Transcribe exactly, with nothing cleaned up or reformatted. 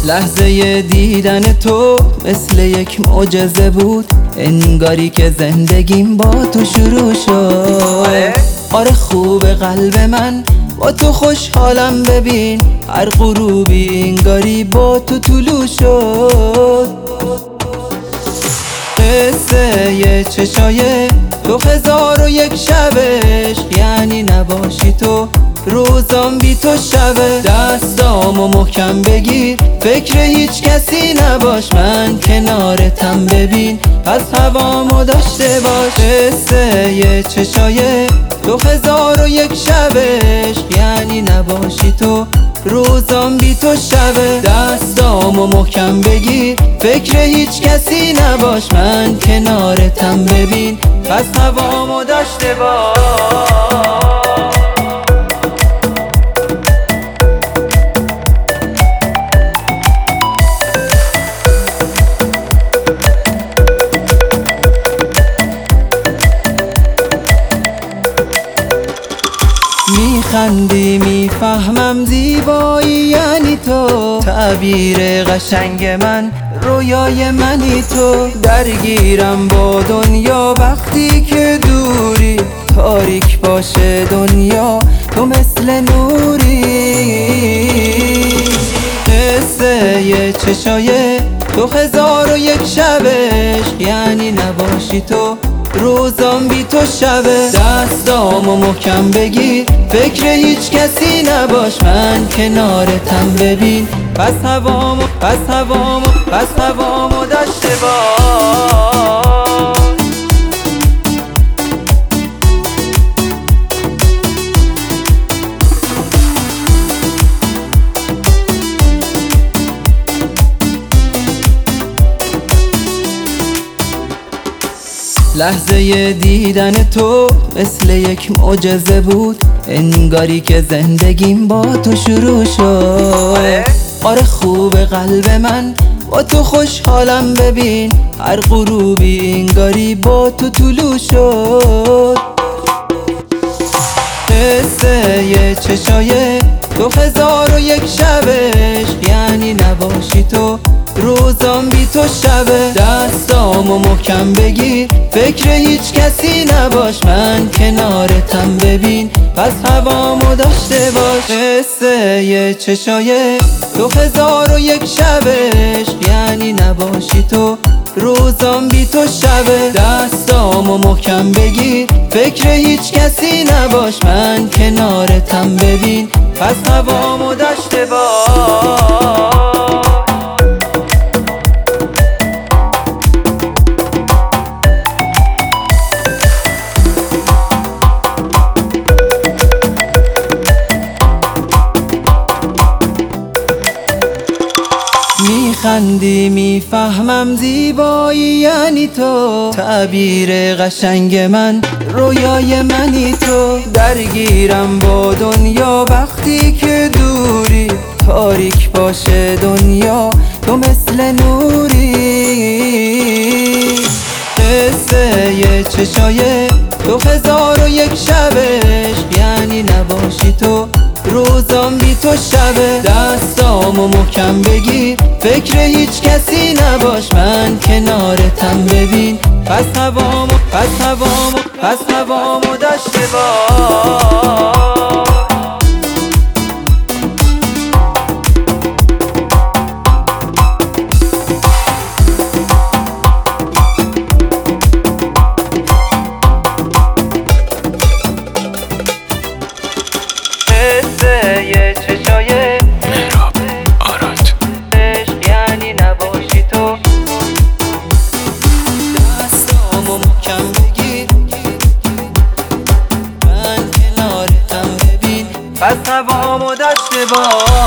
لحظه دیدن تو مثل یک معجزه بود، انگاری که زندگیم با تو شروع شد. آره خوب قلب من با تو خوشحالم، ببین هر غروبی انگاری با تو طلوع شد. قصه یه چشای تو هزار و یک شبش، یعنی نباشی تو روزام بی تو شبه. دستامو محکم بگیر، فکر هیچ کسی نباش، من کنارتم ببین پس هوامو داشته باش. قصه یه چشای تو هزار و یک شبش، یعنی نباشی تو روزام بی تو شبه. دستامو محکم بگیر، فکر هیچ کسی نباش، من کنارتم ببین پس هوامو داشته باش. میخندی میفهمم زیبایی یعنی تو، تعبیر قشنگ من رویای منی تو. درگیرم با دنیا وقتی که دوری، تاریک باشه دنیا تو مثل نوری. قصه یه چشای تو هزار و یک شبش، یعنی نباشی تو روزام بی تو شبه. دستامو محکم بگیر، فکر هیچ کسی نباش، من کنارتم ببین پس هوامو پس هوامو پس هوامو داشته باش. لحظه دیدن تو مثل یک معجزه بود، انگاری که زندگیم با تو شروع شد. آره خوب قلب من با تو خوشحالم، ببین هر غروبی انگاری با تو طلوع شد. قصه یه چشای تو هزار و یک شبش، یعنی نباشی تو روزام بی تو شبه. دستامو محکم بگیر، فکر هیچ کسی نباش، من کنارتم ببین پس هوامو داشته باش. قصه یه چشای تو هزار و یک شبش، یعنی نباشی تو روزام بی تو شبه. دستامو محکم بگیر، فکر هیچ کسی نباش، من کنارتم ببین پس هوامو داشته باش. میخندی میفهمم زیبایی یعنی تو، تعبیر قشنگ من رویای منی تو. درگیرم با دنیا وقتی که دوری، تاریک باشه دنیا تو مثل نوری. قصه یه چشای تو هزار و یک شبش، یعنی نباشی تو روزام بی تو شبه. دستامو محکم بگیر، فکر هیچ کسی نباش، من کنارتم ببین پس هوامو پس هوامو پس هوامو داشته باش. یه چشای مهراب آراد، یعنی نباشی تو دستامو محکم بگیر، من کنارتم ببین پس هوامو داشته باش.